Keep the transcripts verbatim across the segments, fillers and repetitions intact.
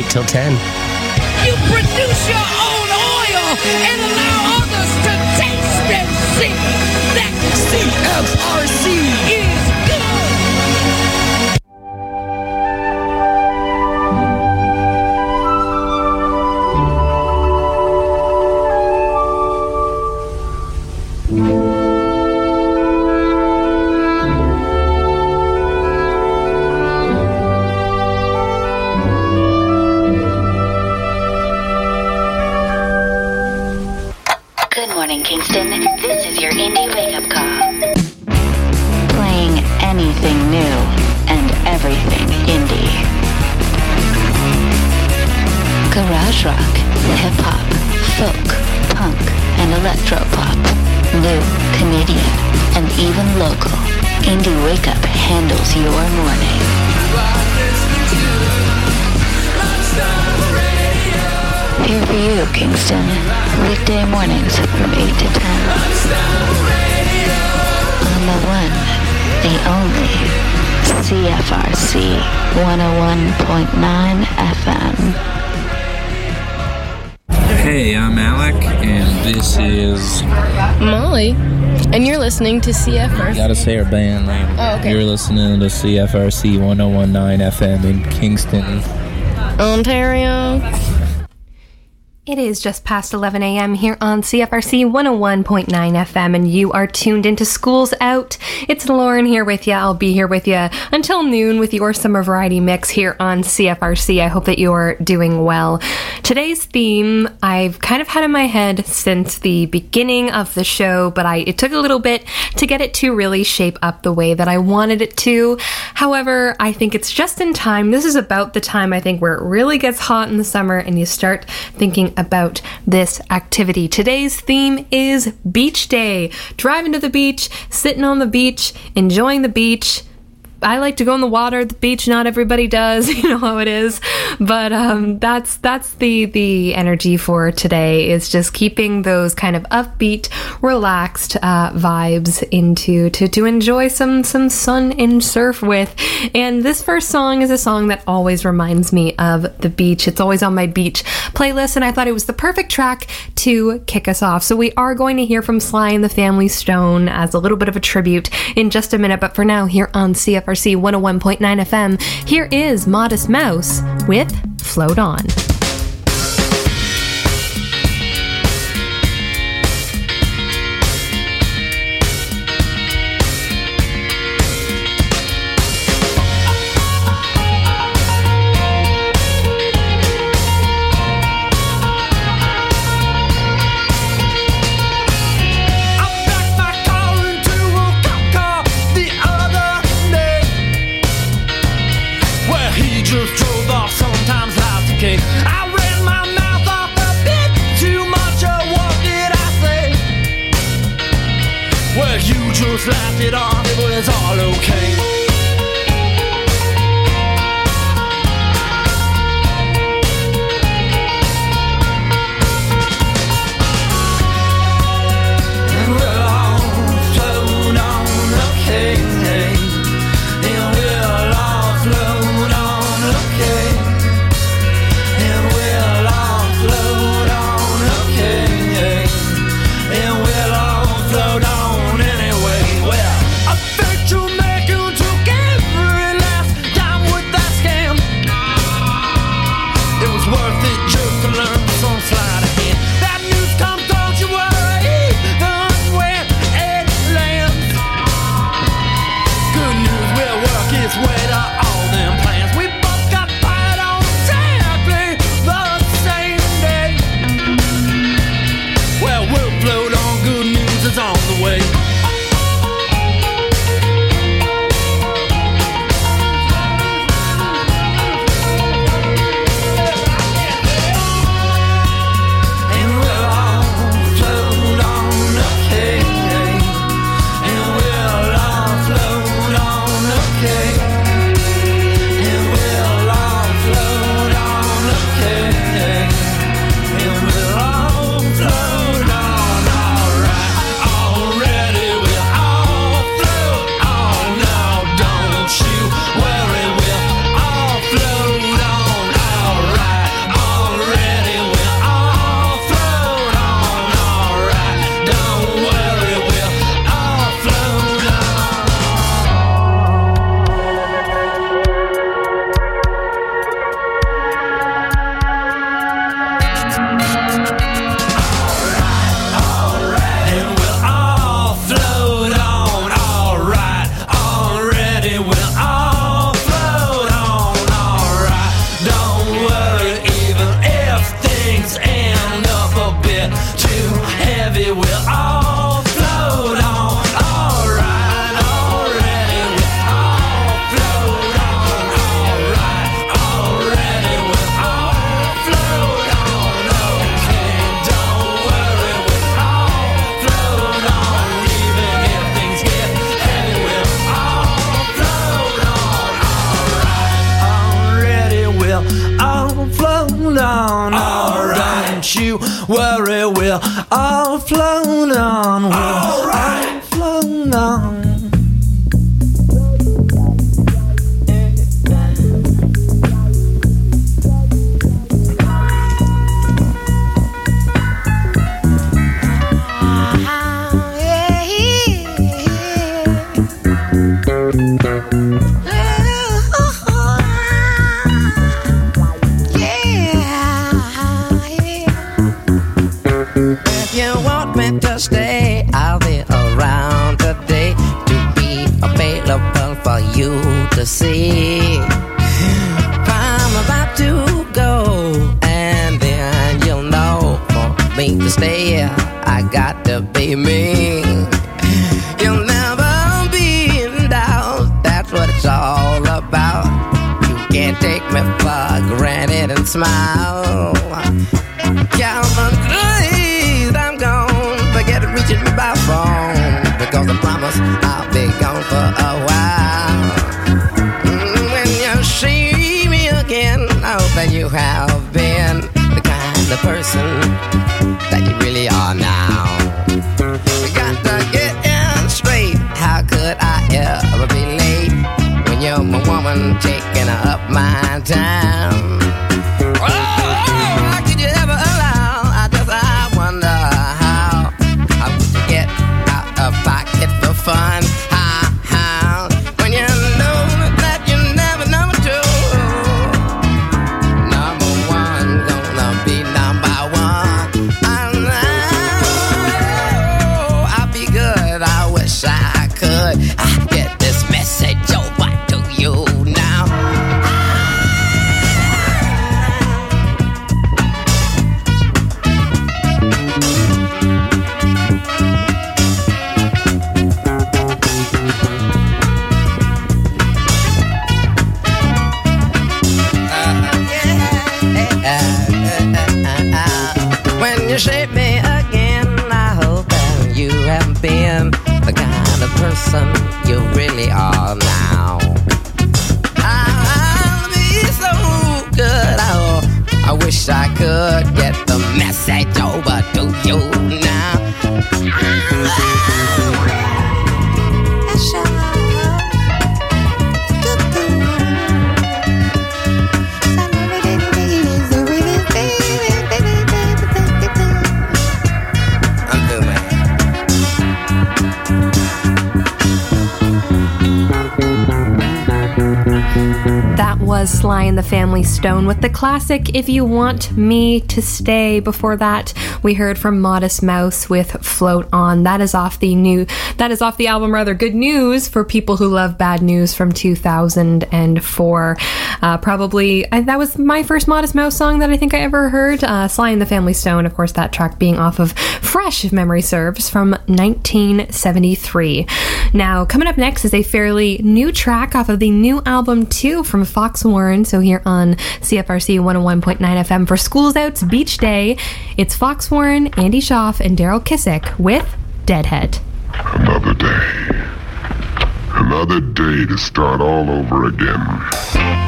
till ten. You produce your own oil and allow others to taste and see that C F R C is good. Good morning, Kingston. This is your indie wake-up call. Playing anything new and everything indie. Garage rock, hip-hop, folk, punk, and electro-pop. New, Canadian, and even local. Indie Wake-Up handles your morning. Here for you, Kingston. Weekday mornings from eight to ten. On the one, the only, C F R C one oh one point nine F M. Hey, I'm Alec, and this is Molly, and you're listening to C F R C. You gotta say our band name. Oh, okay. You're listening to C F R C one oh one point nine F M in Kingston, Ontario. It is just past eleven a.m. here on C F R C one oh one point nine F M, and you are tuned into School's Out. It's Lauren here with you. I'll be here with you until noon with your summer variety mix here on C F R C. I hope that you're doing well. Today's theme I've kind of had in my head since the beginning of the show, but I it took a little bit to get it to really shape up the way that I wanted it to. However, I think it's just in time. This is about the time, I think, where it really gets hot in the summer and you start thinking about this activity. Today's theme is Beach Day. Driving to the beach, sitting on the beach, enjoying the beach. I like to go in the water at the beach. Not everybody does. You know how it is. But um, that's that's the the energy for today, is just keeping those kind of upbeat, relaxed uh, vibes into to to enjoy some some sun and surf with. And this first song is a song that always reminds me of the beach. It's always on my beach playlist, and I thought it was the perfect track to kick us off. So we are going to hear from Sly and the Family Stone as a little bit of a tribute in just a minute. But for now, here on C F R C one oh one point nine F M, here is Modest Mouse with Float On. Just drove off, sometimes life's okay. I ran my mouth off a bit too much, or what did I say? Well, you just laughed it off, it was all okay. float on. Alright. Don't you worry, we'll all float on. We'll all, all float on. To stay, I'll be around today to be available for you to see. I'm about to go, and then you'll know for me to stay, I got to be me. You'll never be in doubt, that's what it's all about. You can't take me for granted and smile. Count on please, I'm gone. Forget reaching me by phone, because I promise I'll be gone for a while. Mm, when you see me again, I hope that you have been the kind of person that you really are now. You got to get in straight. How could I ever be late when you're my woman taking up my time? Oh, how could you ever allow? I just I wonder how. I would get out of pocket for fun. How, how, when you know that you never number two. Number one, gonna be number one. I know I'll be good. I wish I could. I get this message over to you now. When you shape me again, I hope that you have been the kind of person you really are now. I'll be so good. Oh, I wish I could get the message over to you now. That was Sly and the Family Stone with the classic If You Want Me to Stay. Before that, we heard from Modest Mouse with Float On. That is off the new that is off the album rather Good News for People Who Love Bad News from two thousand four. Uh, probably I, that was my first Modest Mouse song that I think I ever heard. Uh, Sly and the Family Stone, of course, that track being off of Fresh, if memory serves, from nineteen seventy-three. Now, coming up next is a fairly new track off of the new album two from Fox Warren. So here on C F R C one oh one point nine F M for Schools Out's Beach Day, it's Fox Warren, Andy Schaaf, and Daryl Kissick with Deadhead. Another day. Another day to start all over again.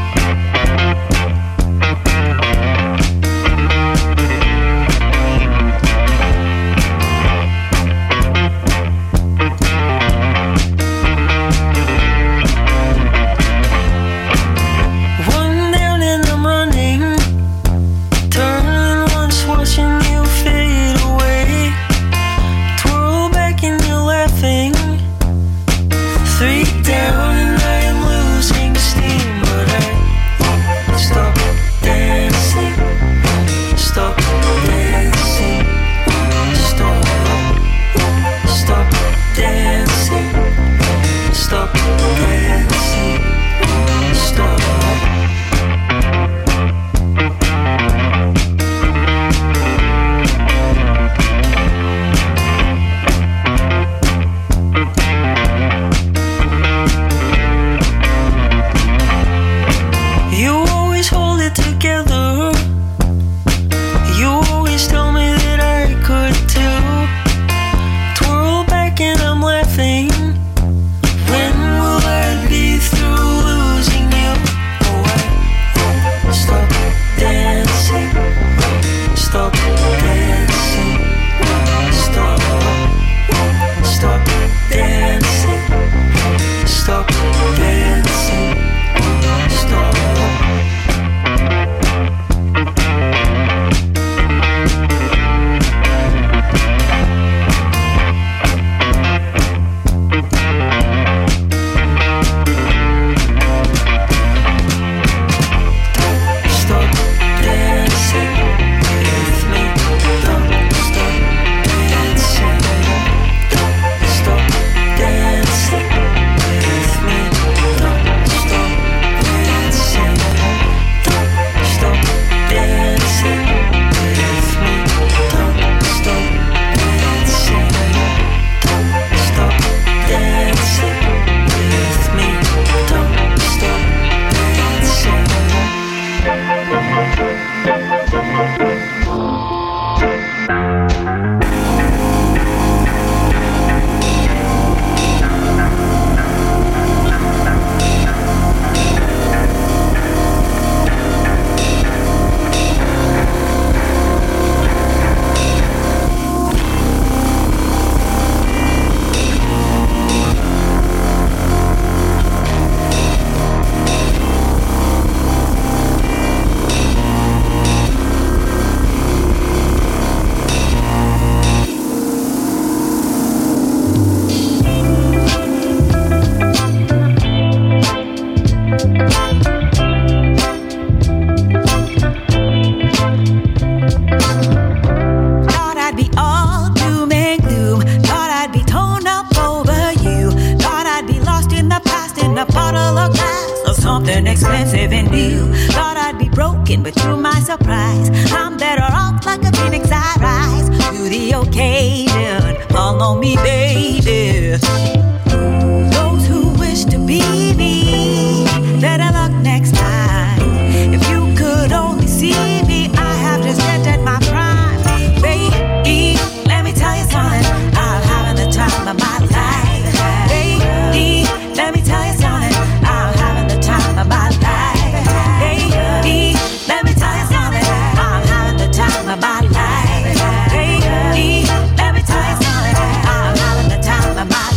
Three down and I am losing steam, but I rise. I'm better off like a phoenix, I rise to the occasion. Follow me, baby. Those who wish to be me, better luck next time. If you could only see me, I have just entered my prime. Baby, let me tell you something, I'm having the time of my life. Baby, let me tell you something, I'm having the time of my life. Baby, let me tell you something, I'm having the time of my life. Baby, let me tell you something, I'm having the time of my life.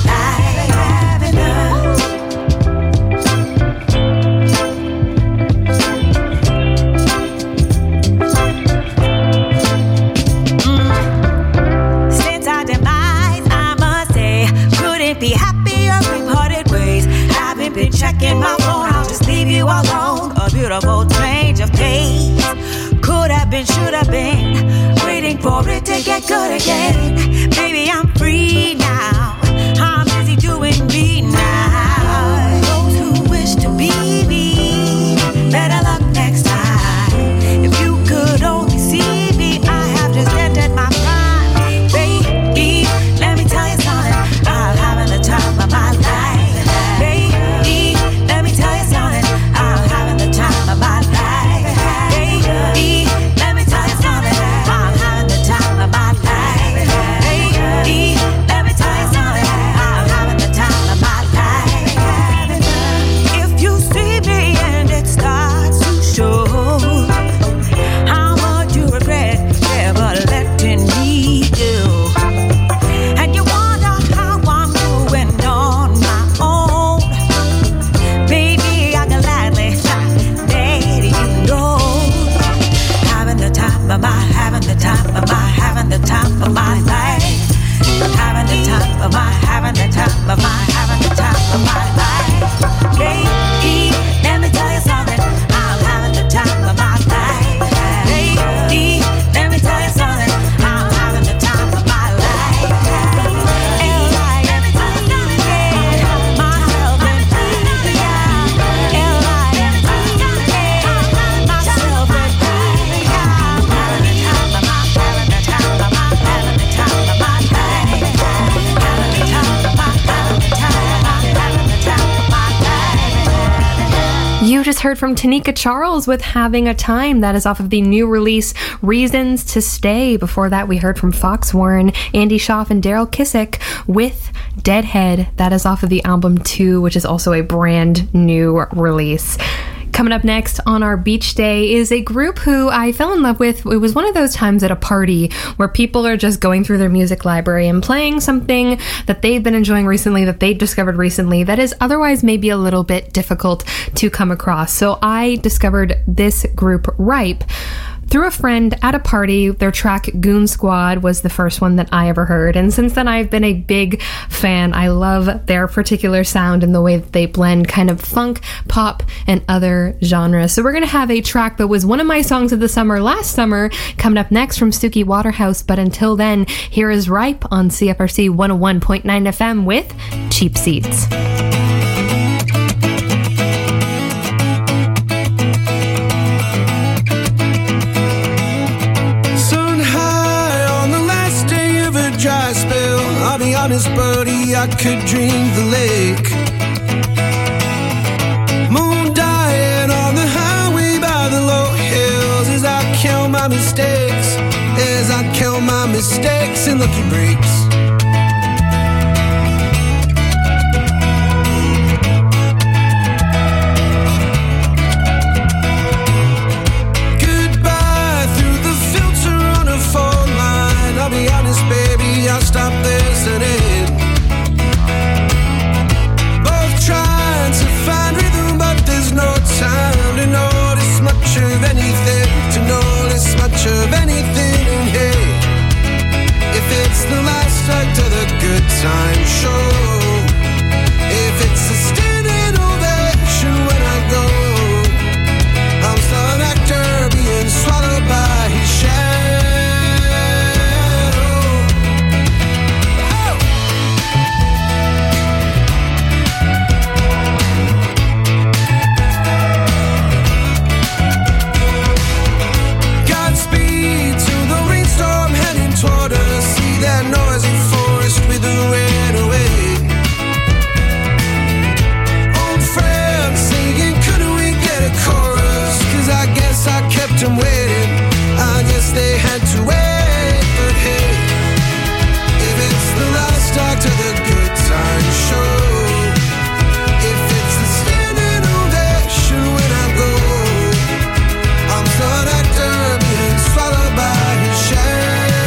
Since our demise, I must say, couldn't be happier, we've parted ways. Haven't been checking my phone, I'll just leave you alone. A beautiful change of pace. Could have been, should have been, waiting for it to get good again. Baby, I'm free now, I'm busy doing me now. Those who wish to be me, better luck next time. If you could only see me, I have just entered my prime. Baby, let me tell you something, I'm having the time of my life. Baby, let me tell you something, I'm having the time of my life. Baby, let me tell you something, I'm having the time of my life. Baby, let me tell you something, I'm having the time of my life. If you see me and it starts to show how much you regret ever letting me do, and you wonder how I'm doing on my own, baby, I gladly let you know. Having the time of my, having the time of my, having the time of my life. Having the time of my, having the time of my, having the time of my life. Baby, let me tell you something, I'm having the time of my life. Baby, let me tell you something, I'm having the time of my life. And I, let me tell you something, yeah, myself and me, yeah. And I, let me tell you something, yeah, myself and me, yeah. I'm having the time of my, having the time of my, having the time of my life. Having the time of my, having the time of my, having the time of my life. You just heard from Tanika Charles with Having a Time. That is off of the new release Reasons to Stay. Before that, we heard from Fox Warren, Andy Schaaf, and Daryl Kissick with Deadhead. That is off of the album two, which is also a brand new release. Coming up next on our beach day is a group who I fell in love with. It was one of those times at a party where people are just going through their music library and playing something that they've been enjoying recently, that they discovered recently, that is otherwise maybe a little bit difficult to come across. So I discovered this group, Ripe, through a friend at a party. Their track Goon Squad was the first one that I ever heard, and since then I've been a big fan. I love their particular sound and the way that they blend kind of funk, pop, and other genres. So we're going to have a track that was one of my songs of the summer last summer coming up next from Suki Waterhouse, but until then, here is Ripe on C F R C one oh one point nine F M with Cheap Seats. Dry spell, I'll be honest, buddy, I could drink the lake. Moon dying on the highway by the low hills as I count my mistakes, as I count my mistakes and lucky breaks. Goodbye through the filter on a phone line. I'll be honest, baby, I'll stop this and it. Both trying to find rhythm, but there's no time to notice much of anything, to notice much of anything. And hey, if it's the last time waiting. I guess they had to wait, but hey, if it's the last act of the good time show, if it's the standing ovation when I go, I'm thought actor being swallowed by his shadow.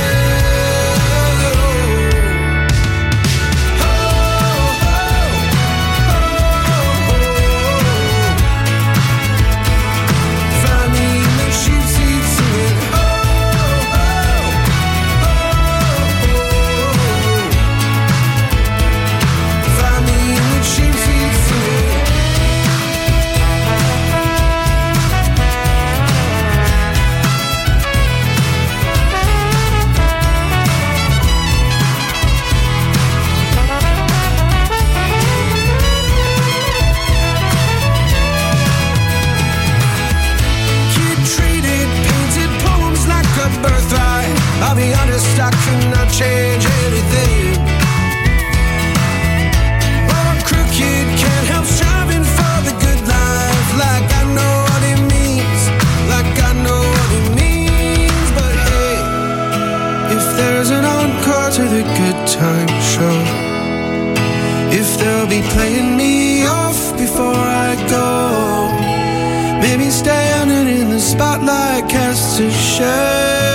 I'll be honest, I cannot change anything. But I'm crooked, can't help striving for the good life. Like I know what it means, like I know what it means. But hey, if there's an encore to the good time show, if they'll be playing me off before I go, maybe standing in the spotlight casts a shadow.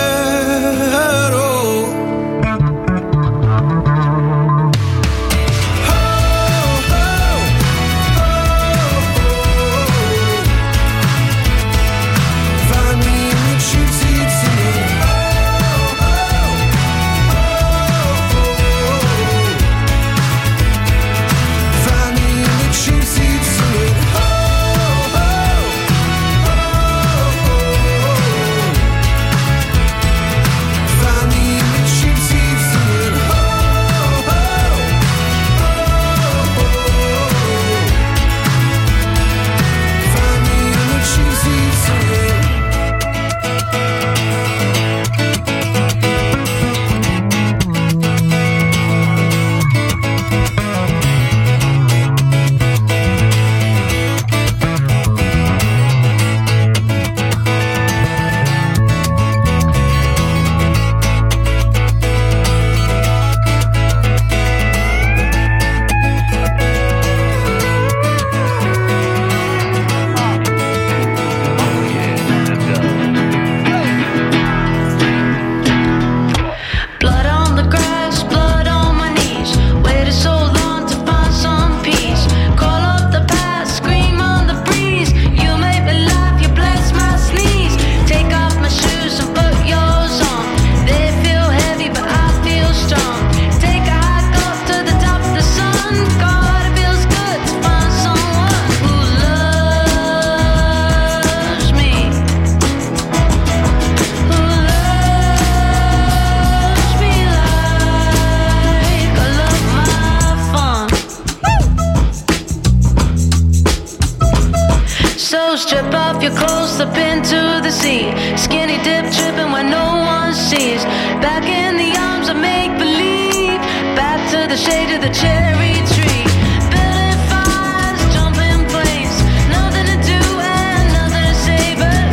Strip off your clothes, slip into the sea. Skinny dip, tripping where no one sees. Back in the arms of make-believe. Back to the shade of the cherry tree. Building fires, jumping planes. Nothing to do and nothing to say but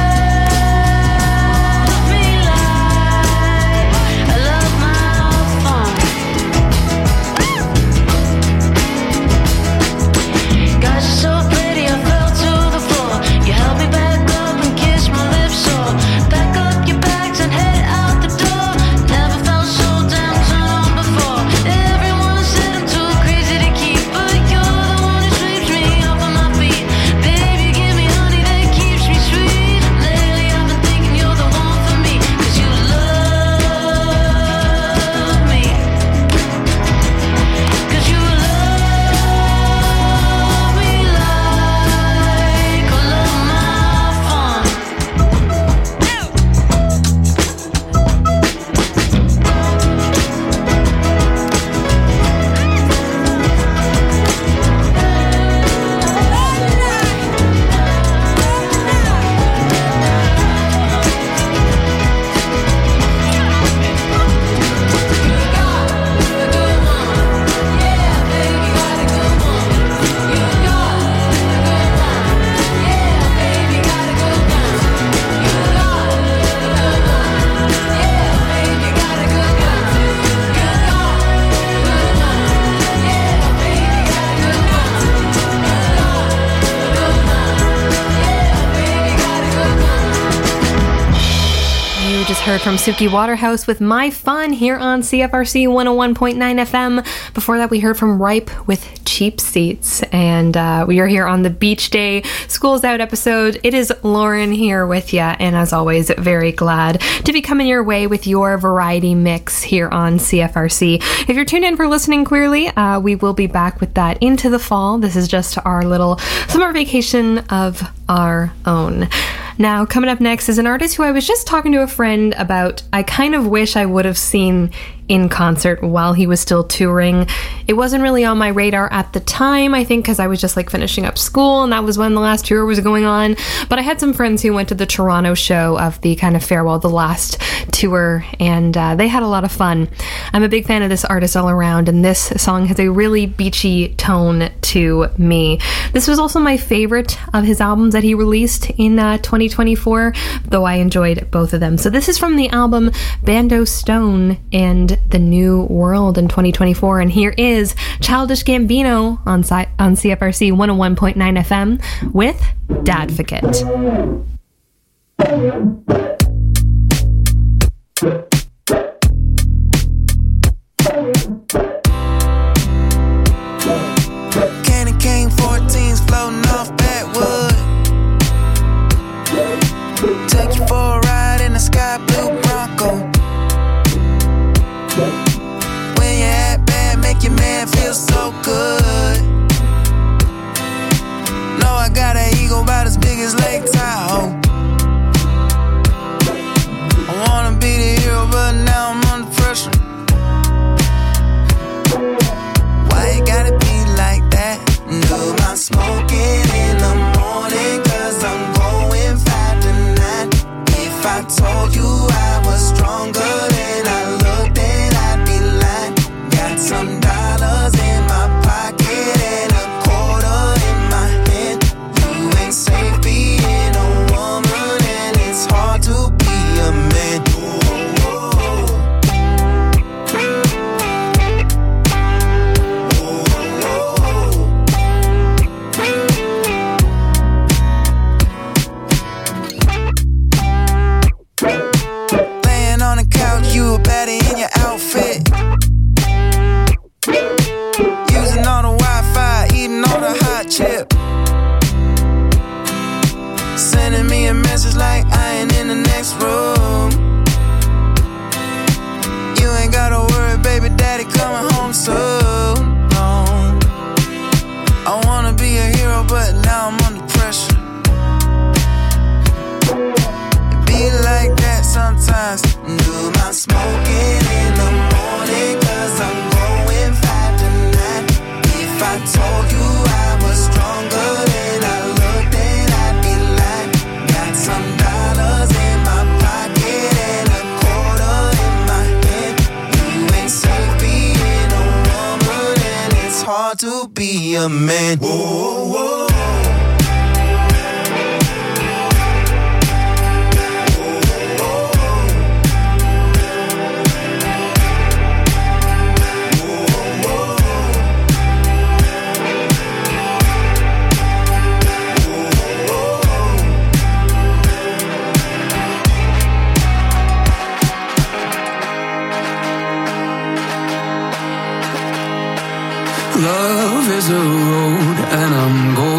love me like I love my fun. Got you so pretty, I fell to the floor. You held me back up and kissed my lips so we just heard from Suki Waterhouse with My Fun here on C F R C one oh one point nine F M. Before that, we heard from Ripe with Cheap Seats. And uh, we are here on the Beach Day School's Out episode. It is Lauren here with you, and as always, very glad to be coming your way with your variety mix here on C F R C. If you're tuned in for Listening Queerly, uh, we will be back with that into the fall. This is just our little summer vacation of our own. Now, coming up next is an artist who I was just talking to a friend about. I kind of wish I would have seen in concert while he was still touring. It wasn't really on my radar at the time, I think, because I was just like finishing up school, and that was when the last tour was going on. But I had some friends who went to the Toronto show of the kind of farewell, the last tour, and uh, they had a lot of fun. I'm a big fan of this artist all around, and this song has a really beachy tone to me. This was also my favorite of his albums that he released in uh, twenty twenty-four, though I enjoyed both of them. So this is from the album Bando Stone and The New World in twenty twenty-four, and here is Childish Gambino on, C- on C F R C one oh one point nine F M with Dadvocate. Candy cane fourteens floating off Backwood. Take you for a ride in a sky blue Bronco. When you're at bad, make your man feel so good. No, I got an ego about as big as Lake Tahoe. I wanna be the hero, but now I'm under pressure. Why you gotta be like that? No, I'm smoking in the morning, cause I'm going five to nine. If I told you I was stronger than I looked, then I'd be lying. Got some dollars in my pocket and a quarter in my hand. You ain't safe being a woman, and it's hard to be a man. Laying on the couch, you a baddie in your outfit. Using all the Wi-Fi, eating all the hot chip. Sending me a message like I ain't in the next room. You ain't gotta worry, baby daddy coming home soon. No. I wanna be a hero, but now I'm under pressure. It be like that sometimes. No, I'm smoking in the morning, cause I'm going five to nine. If I told you I was stronger than I looked, then I'd be lying. Got some dollars in my pocket and a quarter in my hand. You ain't safe being a woman, and it's hard to be a man. Whoa, whoa. Love is a road and I'm going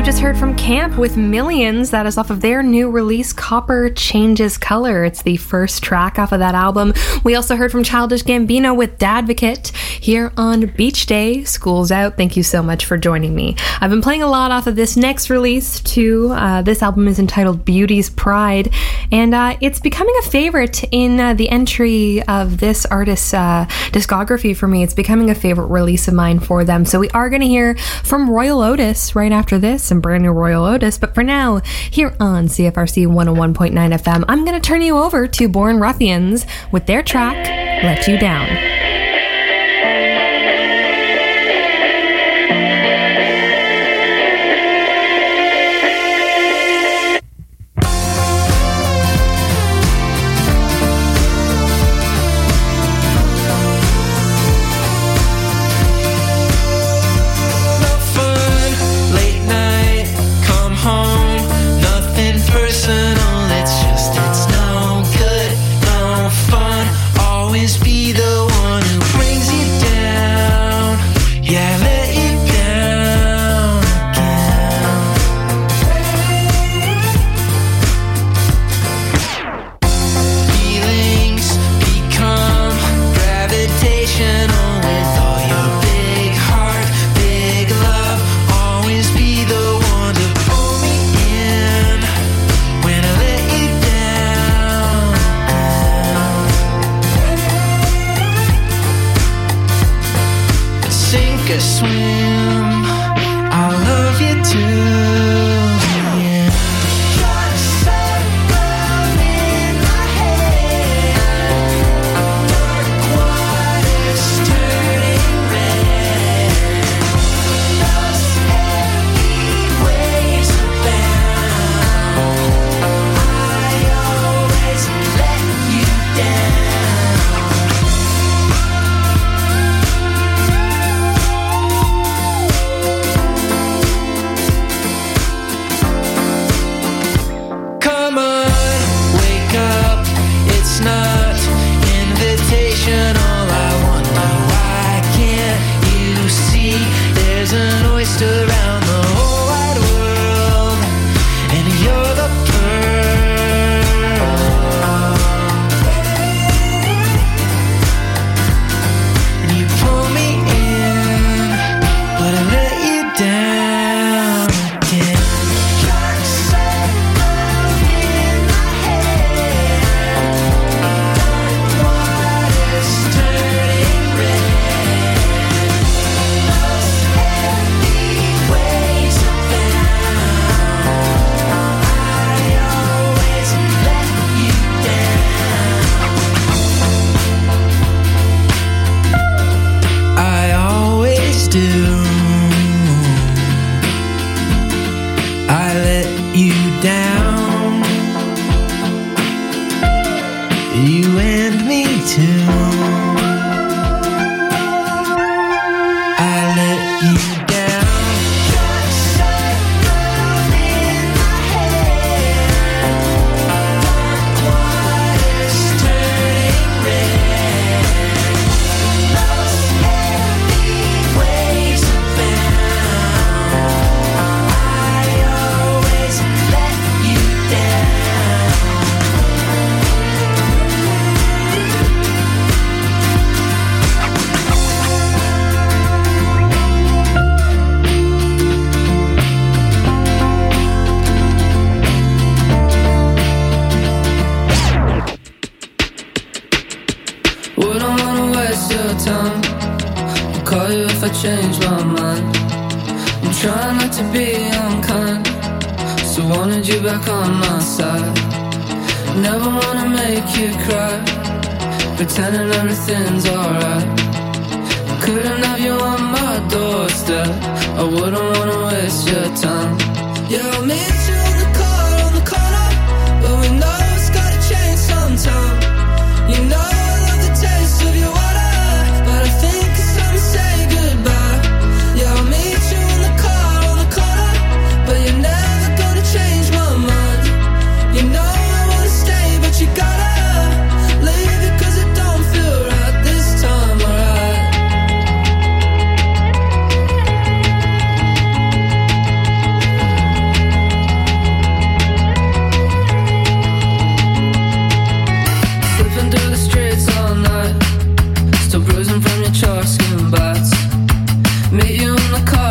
just heard from Camp with Millions. That is off of their new release, Copper Changes Color. It's the first track off of that album. We also heard from Childish Gambino with Dadvocate here on Beach Day. School's out. Thank you so much for joining me. I've been playing a lot off of this next release too. Uh, this album is entitled Beauty's Pride, and uh, it's becoming a favorite in uh, the entry of this artist's uh, discography for me. It's becoming a favorite release of mine for them. So we are going to hear from Royal Otis right after this, some brand new Royal Otis. But for now, here on C F R C one oh one point nine F M, I'm going to turn you over to Born Ruffians with their track, Let You Down.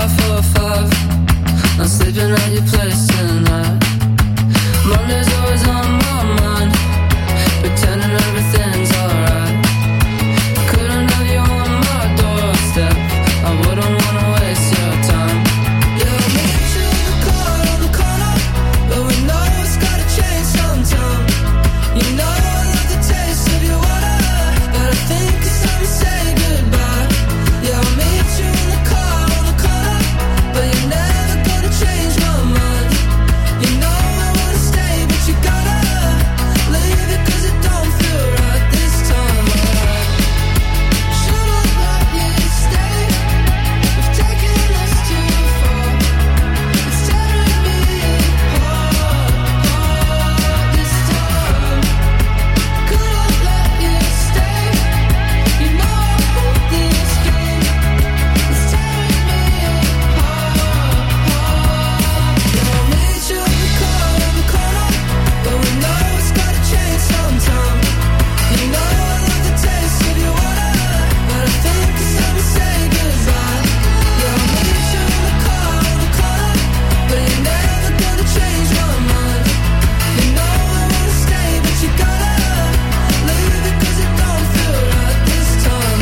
five, four, five. I'm sleeping at your place tonight. Monday's always on my mind, pretending everything's alright. Couldn't have you on my doorstep, I wouldn't wanna waste your time. Yeah, I'll meet you in the car on the corner, but we know it's gotta change sometime. You know I love the taste of your water, but I think it's time to say goodbye. Yeah, I'll meet you in the car on the corner, but you're never gonna change my mind. You know I wanna stay, but you gotta leave it 'cause it don't feel right this time. Should've let you stay, we've taken this too far. It's tearing me apart, apart this time. Could've let you stay, you know I hate this game. It's tearing me apart, apart. Yeah, I'll meet you in the car on the corner, but we know it's gotta change sometime. You know I love the taste of your water, but I think it's time to say goodbye. Yeah, I'll meet you in the car on the corner, but you're never gonna change my mind. You know I wanna stay, but you gotta leave it 'cause it don't feel right this time.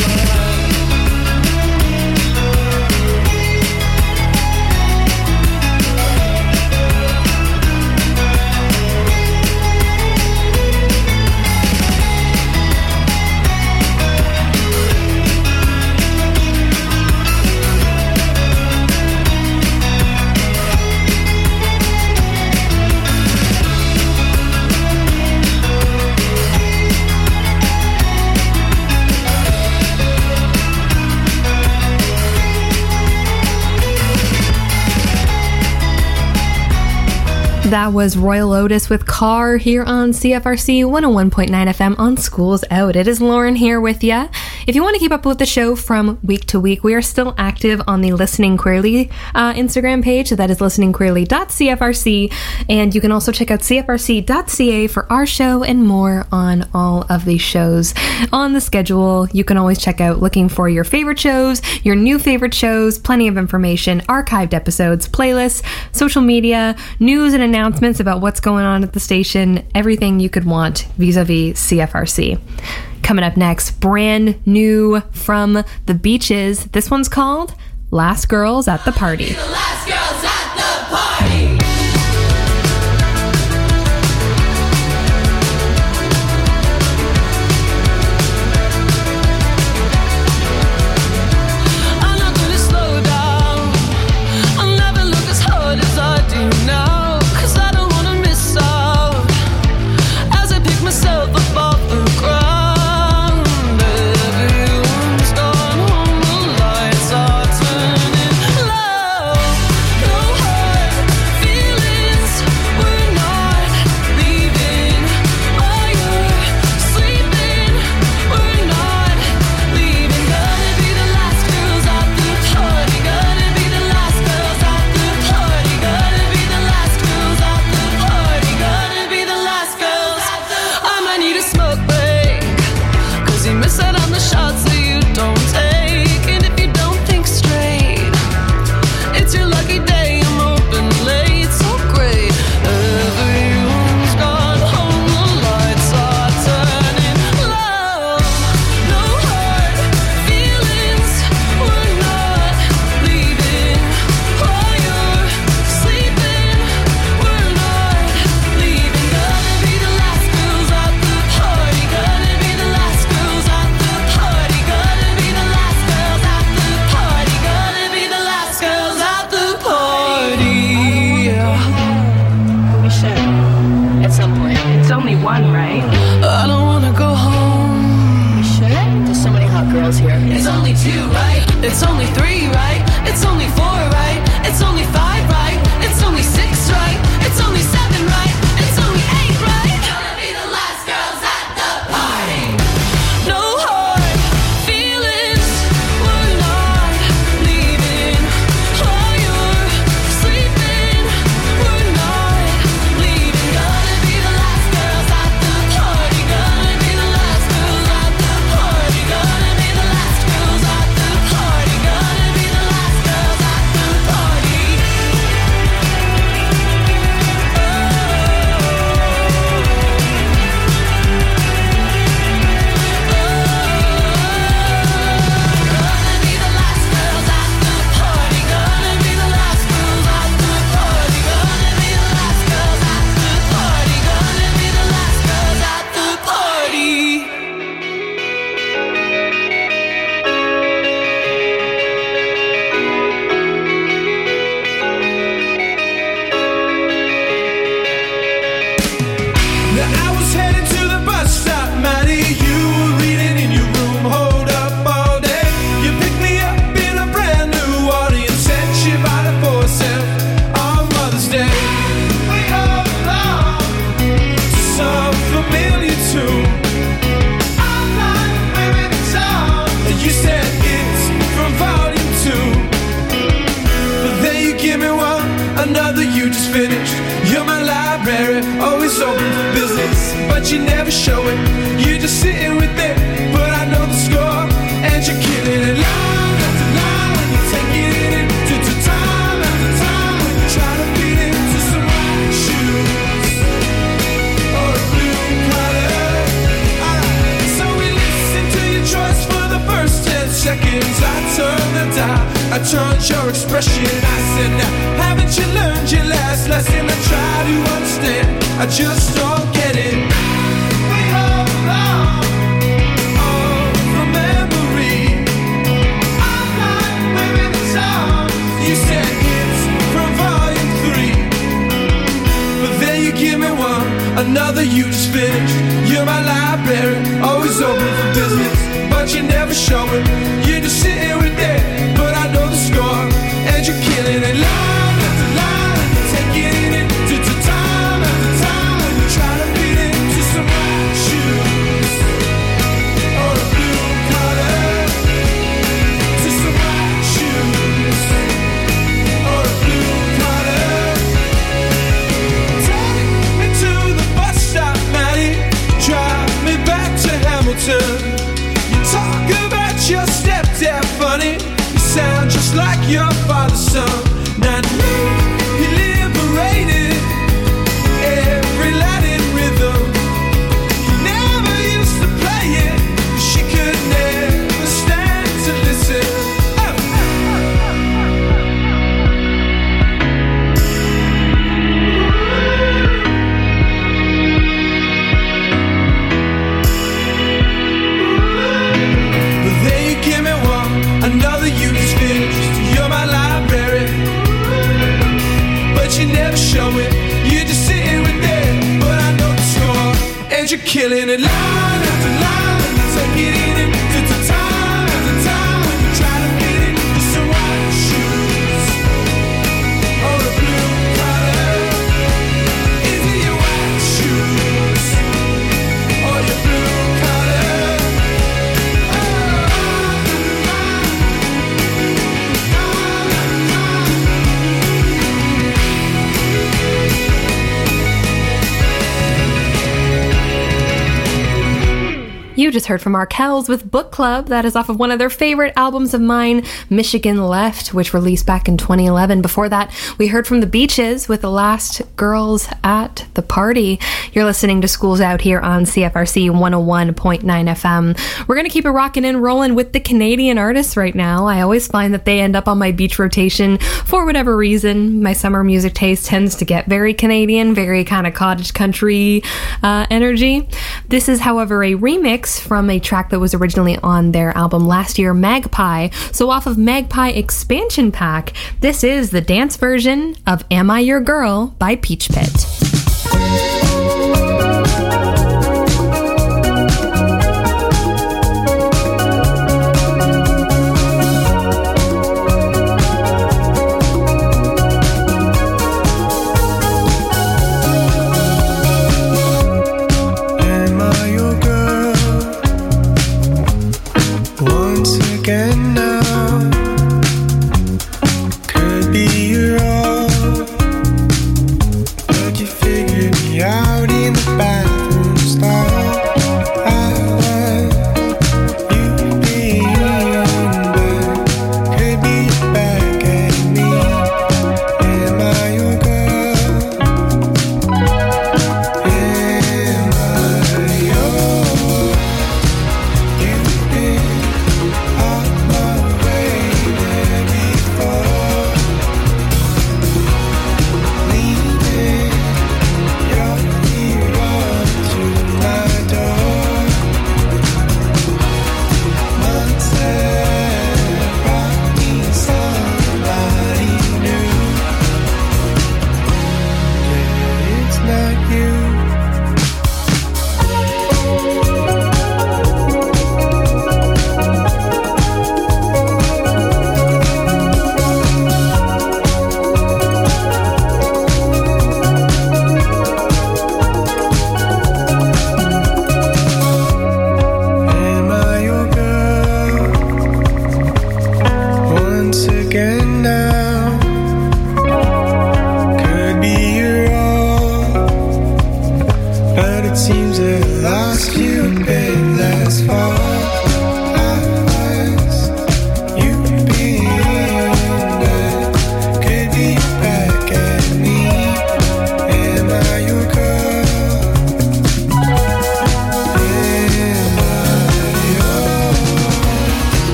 That was Royal Otis with Car here on C F R C one oh one point nine F M on Schools Out. It is Lauren here with ya. If you want to keep up with the show from week to week, we are still active on the Listening Queerly uh, Instagram page. That is listening queerly dot c f r c. And you can also check out c f r c dot c a for our show and more on all of these shows on the schedule. You can always check out looking for your favorite shows, your new favorite shows, plenty of information, archived episodes, playlists, social media, news and announcements about what's going on at the station, everything you could want vis-a-vis C F R C. Coming up next, brand new from the Beaches. This one's called Last Girls at the Party. The last girls at the party. I'm not gonna slow down, I'll never look as hard as I do now, 'cause I don't wanna miss out as I pick myself up off the ground. Everyone's gone home, the lights are turning low. No hard feelings, we're not leaving. While you're sleeping, we're not leaving. Gonna be the last girls at the party. Gonna be the last girls at the party. Gonna be the last girls at the party. Gonna be the last girls. I might need a smoke break, 'cause you miss out on the shots that you don't take. And if you don't think straight, it's your lucky day. I'm open late, so great. Everyone's gone home, the lights are turning low. No hard feelings, we're not leaving. While you're sleeping, we're not leaving. Gonna be the last girls at the party. Gonna be the last girls at the party. Gonna be the last girls at the party. Gonna be the last girls at the party. We should. At some point. It's only one, right? I don't wanna go home. We should? There's so many hot girls here. It's only two, right? It's only three, right? It's only four, right? It's only five, right? It's only six, right? It's only seven, right? It's only eight, right? Gonna be the last girls at the party. No hard feelings, we're not leaving. While you're sleeping, we're not leaving. Gonna be the last girls at the party. Gonna be the last girls at the party. Gonna be the last girls at the party. Gonna another you just finished. You're my library, always open for business, but you never show it. You're just sitting with it, but I know the score, and you're killing it. Line after line, when you take it in, to, to time after time, when you try to beat into some white shoes or a blue collar. Alright, so we listen to your choice for the first ten seconds. I turn the dial, I turned your expression. I said, now, haven't you learned your last lesson? I try to understand, I just don't get it. We hold on, oh, from memory. I'm not wearing the song. You said it's from volume three, but then you give me one, another you just finished. You're my library, always open for business, but you never show it. You're just sitting with it, but I know the score, and you're killing it. Line after line, you take it in, to, to time after time, when you try to beat into some white shoes or a blue collar, to some white shoes or a blue collar. Take me to the bus stop, Maddie, drive me back to Hamilton. Talk about your stepdad funny. You sound just like your father's son. Now he liberated every Latin rhythm. He never used to play it, but she could never stand to listen. Oh. Give me one, another you just finished. You're my library, but you never show it. You're just sitting with it, but I know the score, and you're killing it. Line after line, you take it in, and to time after time, when you try to beat it, with some white shoes or a blue collar. Is it your white shoes or your blue collar? You just heard from Arkells with Book Club. That is off of one of their favorite albums of mine, Michigan Left, which released back in twenty eleven. Before that, we heard from The Beaches with The Last Girls at the Party. You're listening to Schools Out here on C F R C one oh one point nine F M. We're going to keep it rocking and rolling with the Canadian artists right now. I always find that they end up on my beach rotation for whatever reason. My summer music taste tends to get very Canadian, very kind of cottage country uh, energy. This is, however, a remix from a track that was originally on their album last year, Magpie. So off of Magpie Expansion Pack, this is the dance version of Am I Your Girl by Peach Pit. Yeah.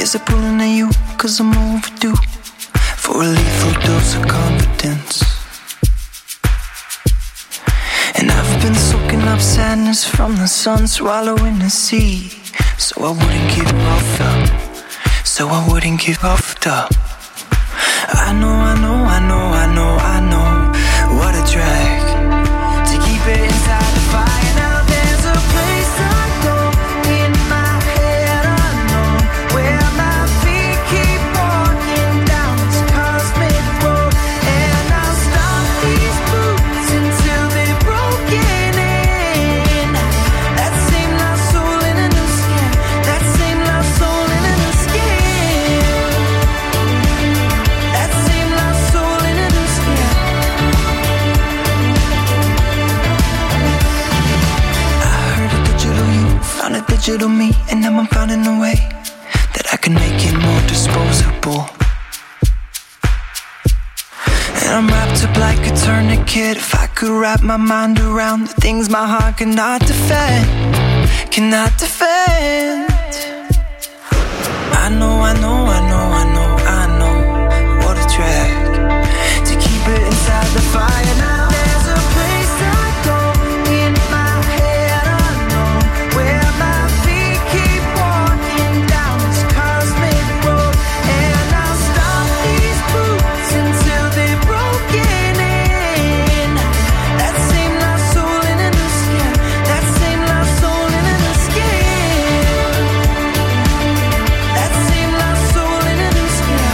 guess I'm pulling at you, cause I'm overdue for a lethal dose of confidence. And I've been soaking up sadness from the sun, swallowing the sea, so I wouldn't give up, up. So I wouldn't give up, up. I know, I know, I know, I know, I know, what a drag to keep it inside the fire. Now there's a place I go in my head unknown, where my feet keep walking down this cosmic road, and I'll stop these boots until they're broken in. That same lost soul in a new skin, that same lost soul in a new skin, that same lost soul in a new skin. I heard a digital you, found a digital me, and now I'm finding a way that I can make it more disposable. And I'm wrapped up like a tourniquet. If I could wrap my mind around the things my heart cannot defend, cannot defend. I know, I know, I know, I know, I know, what a drag to keep it inside the fire. Now there's a place I go in my head unknown, where my feet keep walking down this cosmic road, and I'll stop these boots until they're broken in. That same lost soul in a new skin, that same lost soul in a new skin, that same lost soul in a new skin.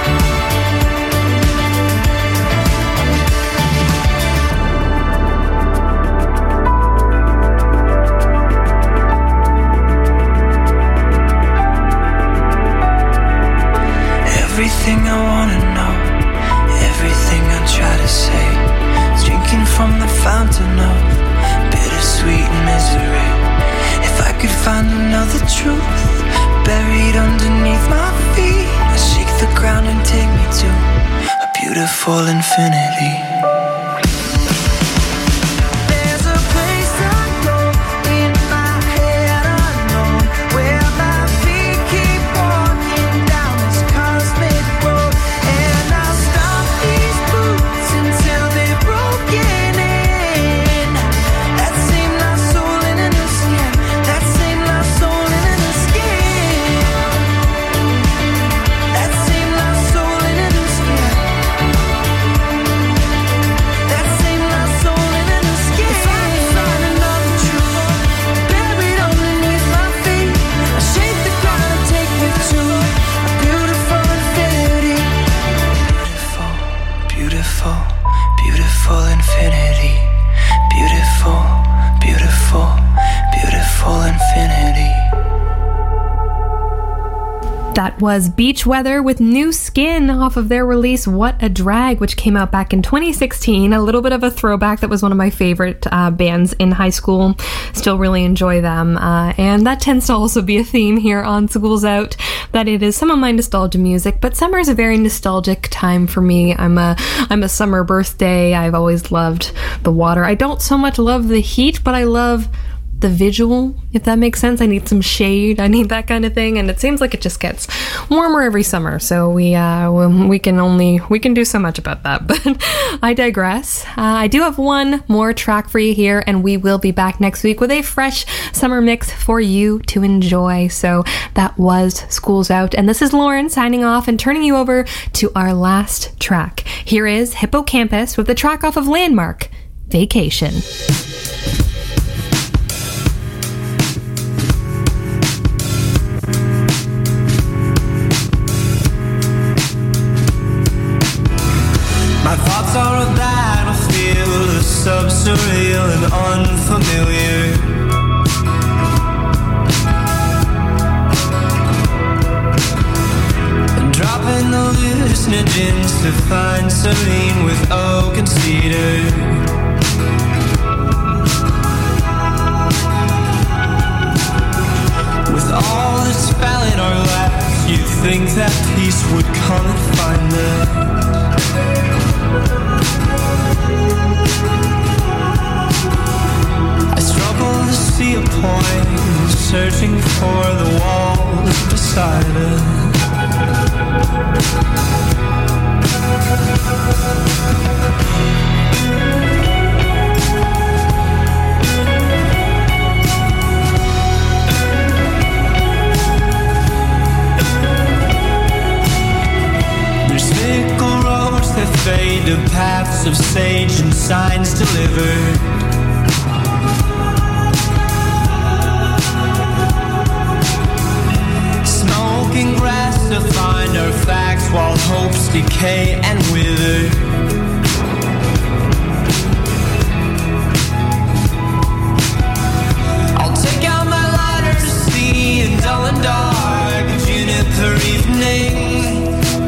Everything I wanna know, everything I try to say, drinking from the fountain of bittersweet misery. If I could find another truth buried underneath my feet, I shake the ground and take me to a beautiful infinity. There's a place I go in my head unknown, where my feet keep walking down this cosmic road, and I'll stop these boots until they're broken in. That same lost soul in a new skin, that same lost soul in a new skin, that same lost soul in a new skin, that same lost soul in a new skin. If I could find another truth buried underneath my feet, I shake the ground and take me to a beautiful infinity. Beautiful, beautiful, beautiful infinity. Beautiful, beautiful, beautiful infinity. That was Beach Weather with New Skin off of their release What a Drag, which came out back in twenty sixteen. A little bit of a throwback. That was one of my favorite uh, bands in high school. Still really enjoy them. Uh, and that tends to also be a theme here on Schools Out, that it is some of my nostalgia music, but summer is a very nostalgic time for me. I'm a, I'm a summer birthday. I've always loved the water. I don't so much love the heat, but I love the visual, if that makes sense. I need some shade. I need that kind of thing. And it seems like it just gets warmer every summer. So we uh, we can only, we can do so much about that. But I digress. Uh, I do have one more track for you here, and we will be back next week with a fresh summer mix for you to enjoy. So that was Schools Out. And this is Lauren signing off and turning you over to our last track. Here is Hippocampus with the track off of Landmark, Vacation. My thoughts are a battlefield, a sub-surreal and unfamiliar. Dropping the hallucinogens to find serene with oak and cedar. With all this spell in our lives, you'd think that peace would come and find us. I struggle to see a point, searching for the walls beside us. to paths of sage and signs delivered. Smoking grass to find our facts while hopes decay and wither. I'll take out my lighter to see in dull and dark juniper evening.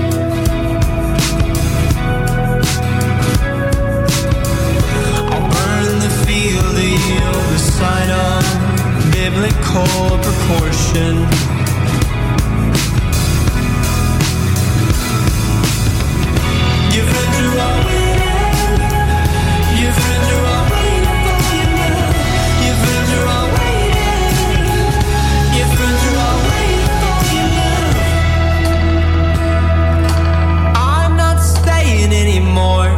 I'll burn the field to yield the sign of biblical proportion. Your friends are all waiting. Your friends are all waiting for you now. Your friends are all waiting. Your friends are all waiting for you now. I'm not staying anymore.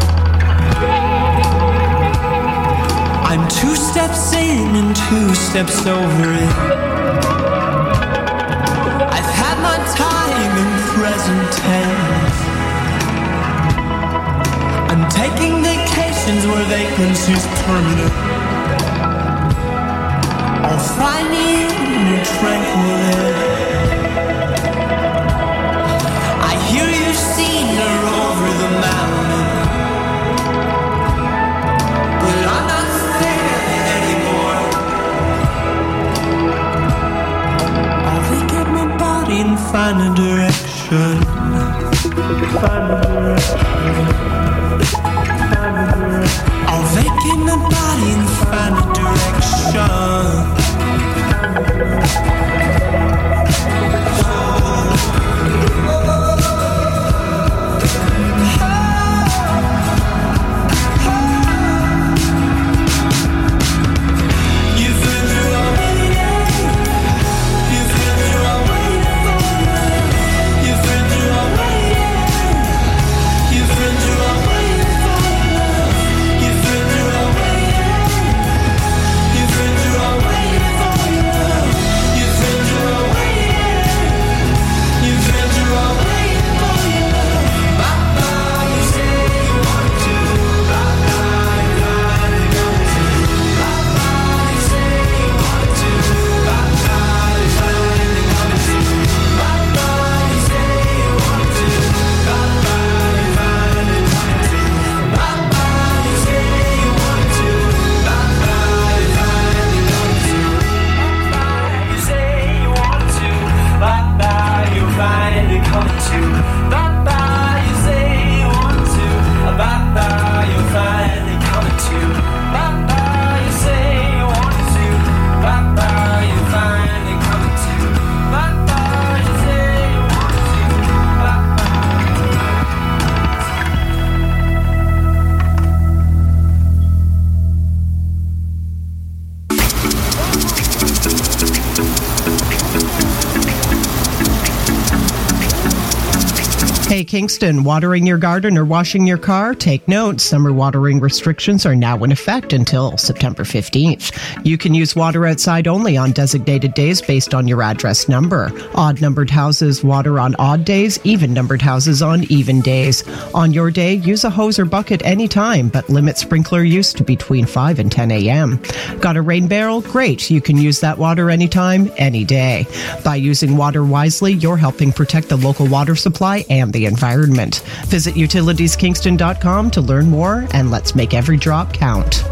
I'm two steps in and two steps over it. I've had my time in present tense. I'm taking vacations where vacancy's permanent. I'll find you in a tranquil air. I hear you've seen her over the mountain, but I'm not staying anymore. I'll vacate my body and find a direction. Find a direction. I'll vacate my body and find a direction. Your friends are all waiting. Your friends are all waiting for you. Your friends are all waiting. Your friends are all waiting for you. Your friends are all waiting. Your friends are all waiting for you. Your friends are all waiting. Your friends are all waiting for you. Bye-bye, you say you want to. Bye-bye, you finally come to. Bye-bye, you say you want to. Bye-bye, you finally come to. Bye-bye, you say you want to. Bye-bye, you finally come to. Bye-bye, you say you want to. Bye-bye, you finally come to. Bye-bye, you say you want to. Bye-bye, you finally come to. Bye-bye, you say you want to. Bye-bye, you finally come to. Bye-bye, you say you want to. Bye-bye, you finally come to. Bye-bye, you say you want to. Hey Kingston, watering your garden or washing your car? Take note, summer watering restrictions are now in effect until September fifteenth. You can use water outside only on designated days based on your address number. Odd-numbered houses water on odd days, even-numbered houses on even days. On your day, use a hose or bucket anytime, but limit sprinkler use to between five and ten a.m. Got a rain barrel? Great, you can use that water anytime, any day. By using water wisely, you're helping protect the local water supply and the environment. Visit utilities kingston dot com to learn more, and let's make every drop count.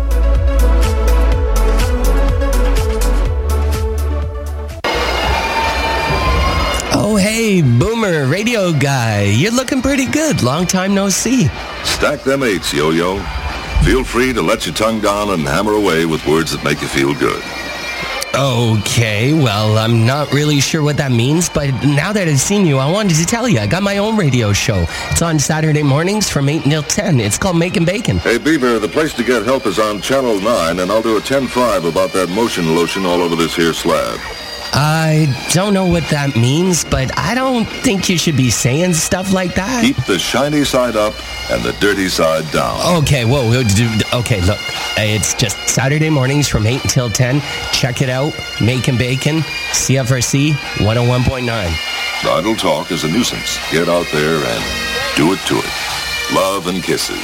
Oh, hey, Boomer Radio Guy. You're looking pretty good. Long time no see. Stack them eights, Yo-Yo. Feel free to let your tongue down and hammer away with words that make you feel good. Okay, well, I'm not really sure what that means, but now that I've seen you, I wanted to tell you, I got my own radio show. It's on Saturday mornings from eight until ten. It's called Making Bacon. Hey, Beaver, the place to get help is on Channel nine, and I'll do a ten five about that motion lotion all over this here slab. I don't know what that means, but I don't think you should be saying stuff like that. Keep the shiny side up and the dirty side down. Okay, whoa, whoa, okay, look, it's just Saturday mornings from eight until ten. Check it out, Making Bacon, C F R C one oh one point nine. Idle talk is a nuisance. Get out there and do it to it. Love and kisses.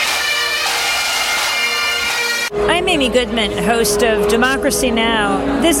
I'm Amy Goodman, host of Democracy Now! This